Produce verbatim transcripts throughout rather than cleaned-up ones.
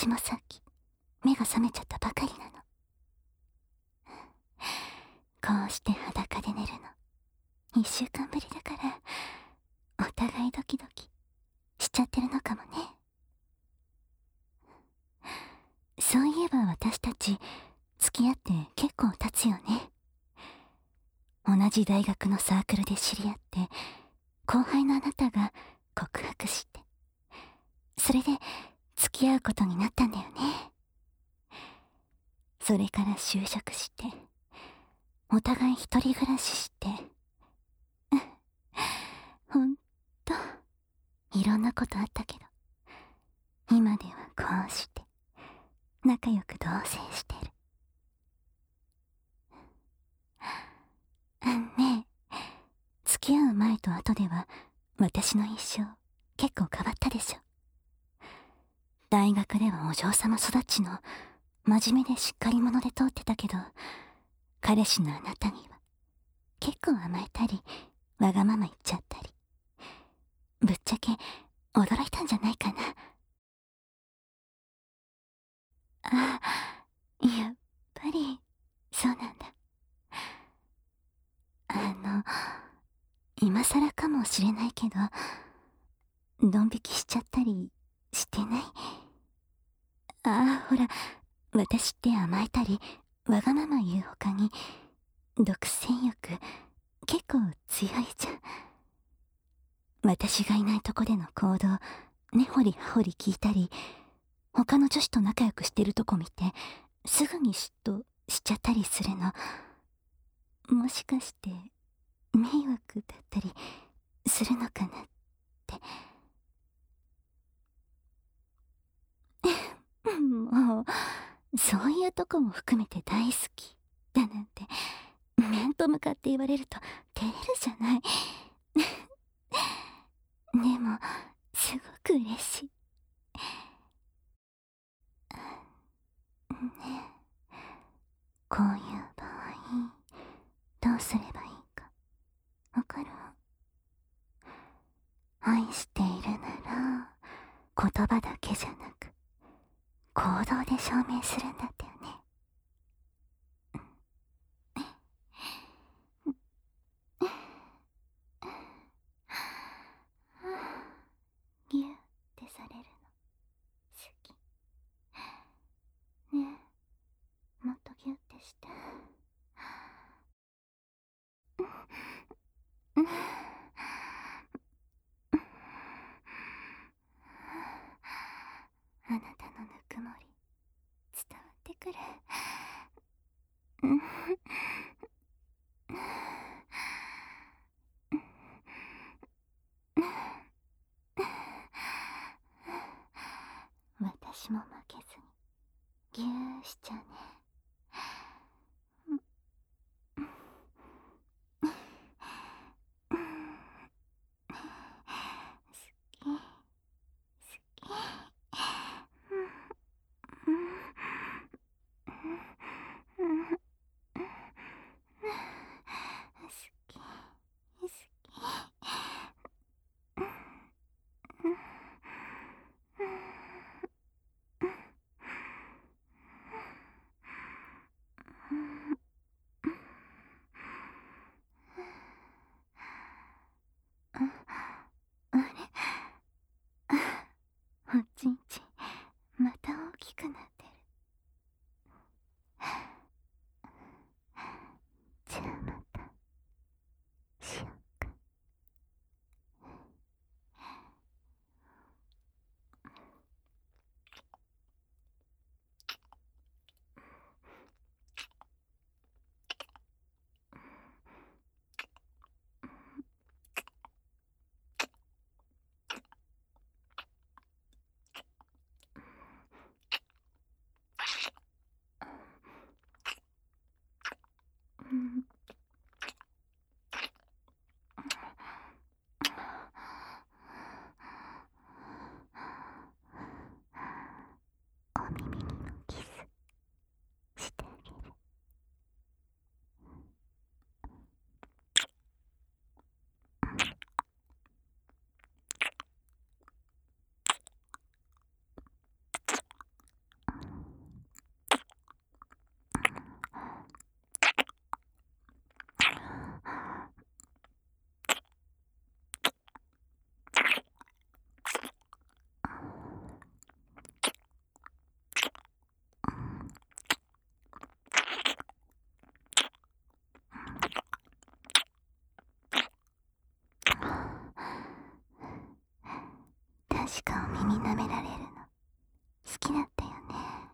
もさっき目が覚めちゃったばかりなの。こうして裸で寝るのいっしゅうかんぶりだから、お互いドキドキしちゃってるのかもね。そういえば私たち付き合って結構経つよね。同じ大学のサークルで知り合って、後輩のあなたが告白して、それで付き合うことになったんだよね。それから就職して、お互い一人暮らしして、ほんといろんなことあったけど、今ではこうして仲良く同棲してる。ねえ、付き合う前と後では私の印象結構変わったでしょ。大学ではお嬢様育ちの真面目でしっかり者で通ってたけど、彼氏のあなたには結構甘えたりわがまま言っちゃったり、ぶっちゃけ驚いたんじゃないかな。あ、やっぱりそうなんだ。あの今更かもしれないけど、ドン引きしちゃったりしてない？ああ、ほら、私って甘えたりわがまま言うほかに独占欲結構強いじゃん。私がいないとこでの行動根掘り葉掘り聞いたり、他の女子と仲良くしてるとこ見てすぐに嫉妬しちゃったりするの、もしかして迷惑だったりするのかなって。もうそういうとこも含めて大好きだなんて面と向かって言われると照れるじゃない。でもすごく嬉しい。ねえ、こういう場合どうすればいいかわかる？愛しているなら言葉だけじゃなく行動で証明するんだったよね。ギューってされるの好き。ねえ、もっとギューってして。あなたのぬくもり伝わってくる。私も負けずにギューしちゃうね。好き好き。 耳舐められるの好きだったよね。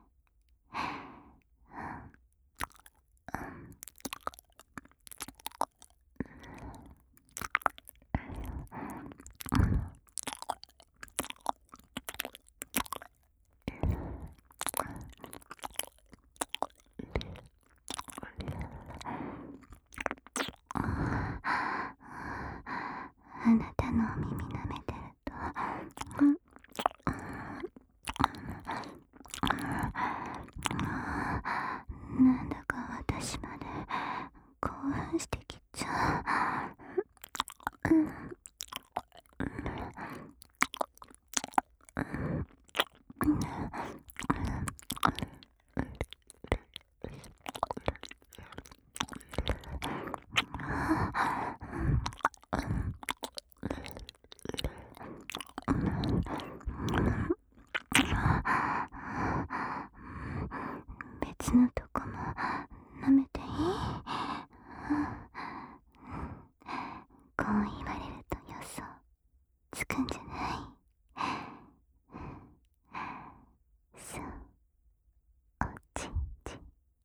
あなたのお耳舐めてると、うん、なんだか私まで興奮してきちゃう。うん別のとこも舐めていい？こう言われると予想つくんじゃない？そう、おちんちん。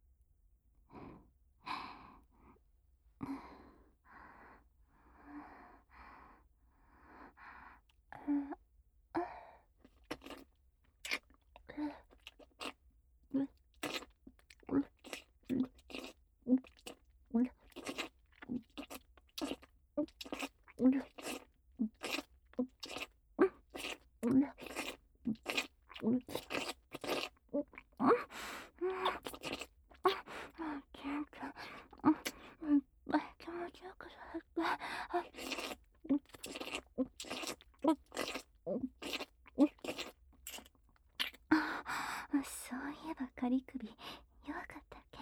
そういえば仮首弱かったっけ？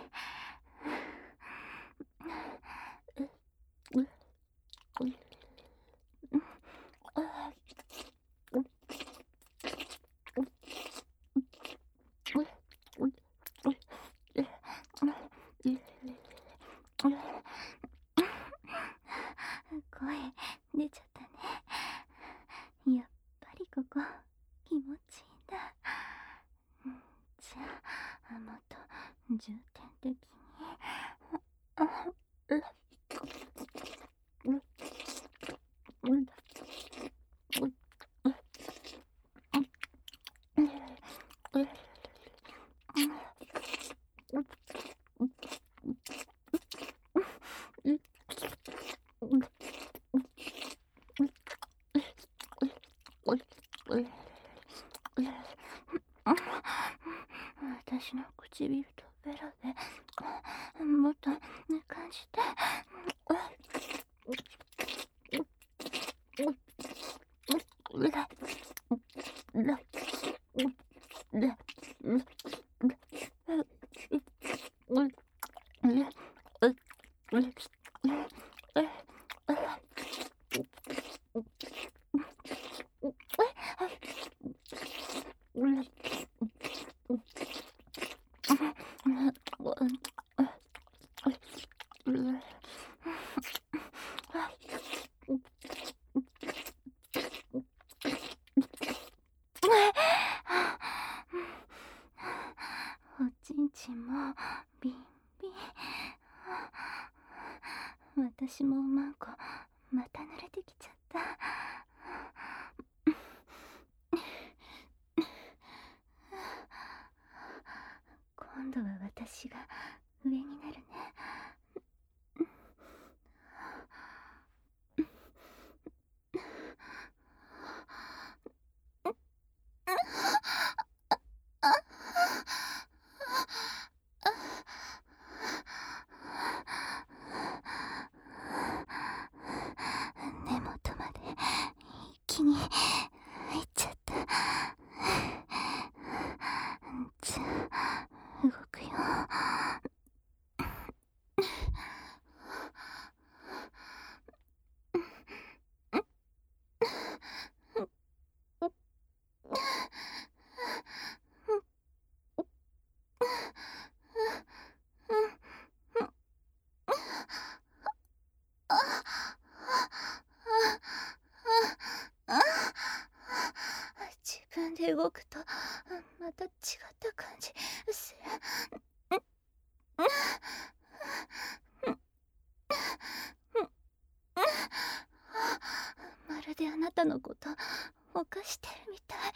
声出ちゃったね。やっぱりここ気持ちいいんだ。じゃあもっと重点的に。私の唇とベロでもっと感じて。おちんちんもビンビン。私もマンコまた濡れてきちゃった。今度は私が上になるね。根元まで一気に入っちゃった。じゃあ動くよ。あた違った感じする。まるであなたのこと犯してるみたい。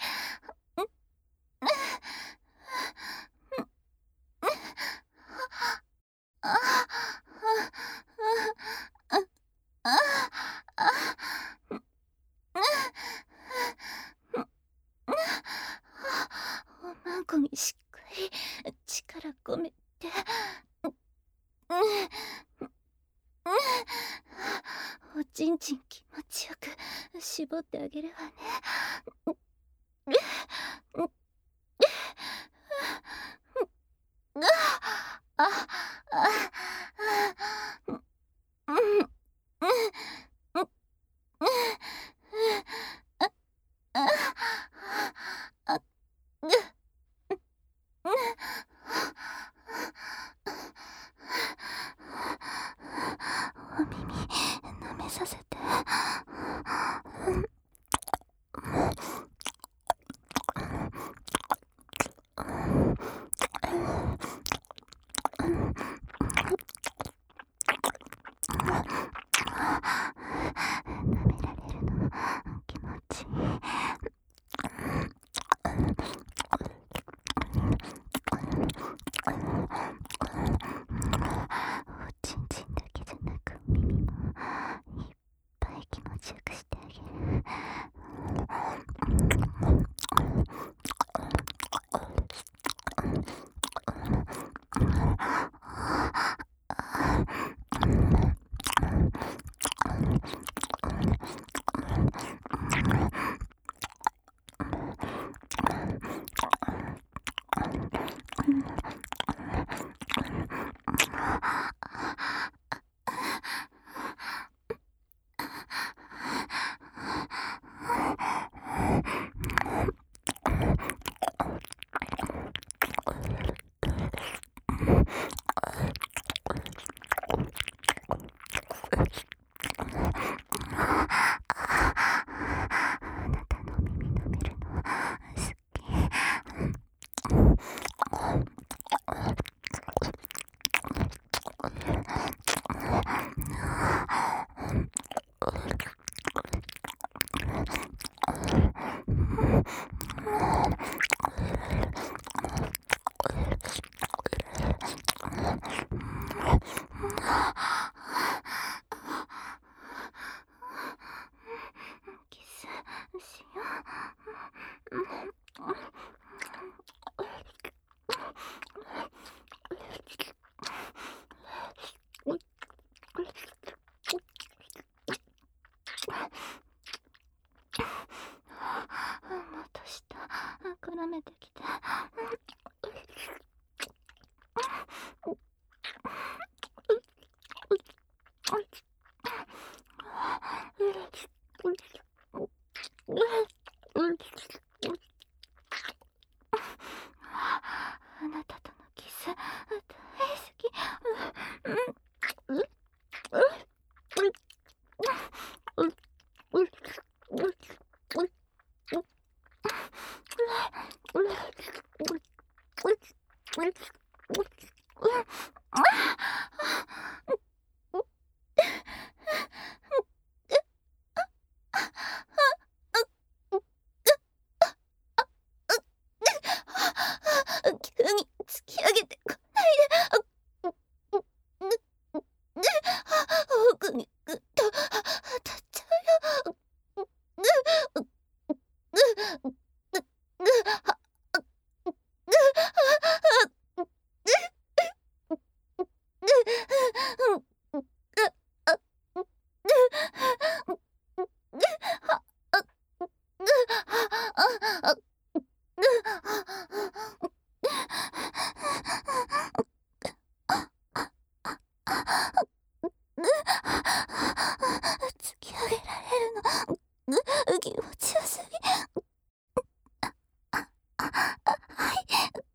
おまんこにしっかり力込めて。おちんちん気持ちよく絞ってあげるわね。お耳舐めさせて。舐められるの気持ちいい。おちんちんだけじゃなくお耳もいっぱい気持ちよくしてあげる。キスしよう。また舌絡めてきて。あなたとのキス大好き。急に突き上げてこないで。奥にぐっと当たっちゃうよ。突き上げられるの気持ちよすぎ。はい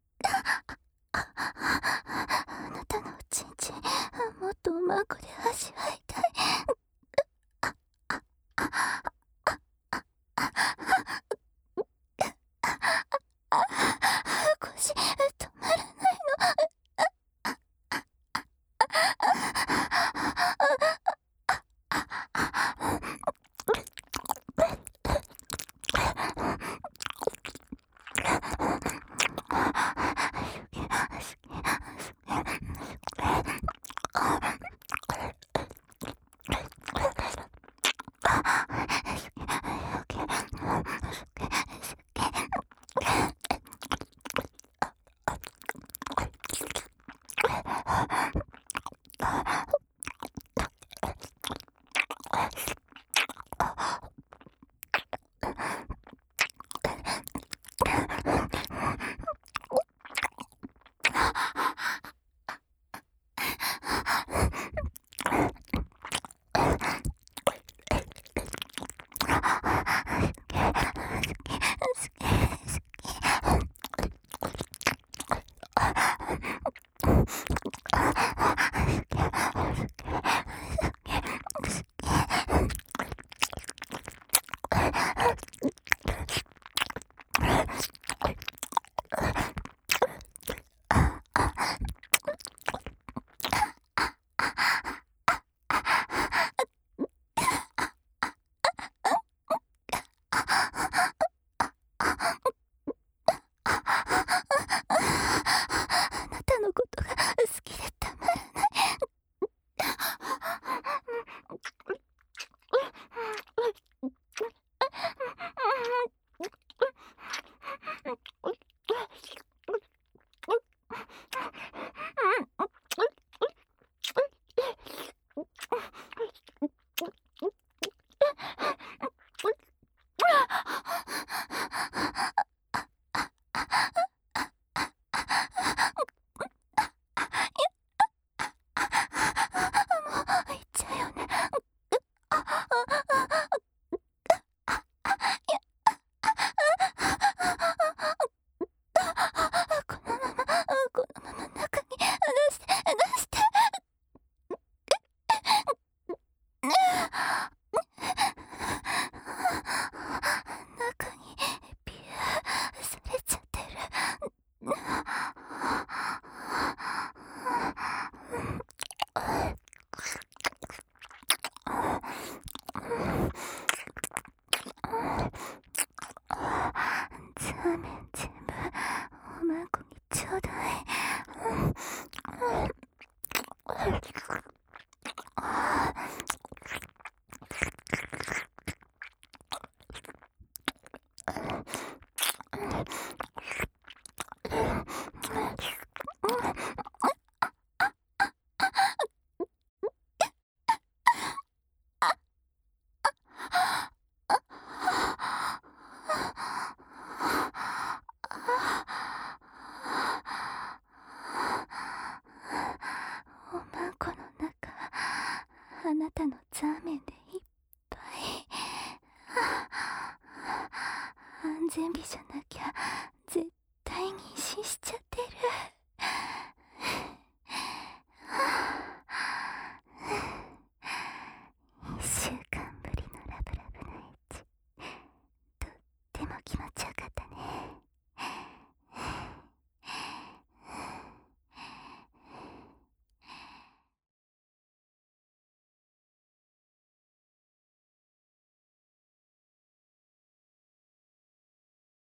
あなたのおちんちんもっとおまんこで味わいたい。 おまんこの中、あなたのザーメンでいっぱい。安全日じゃなきゃ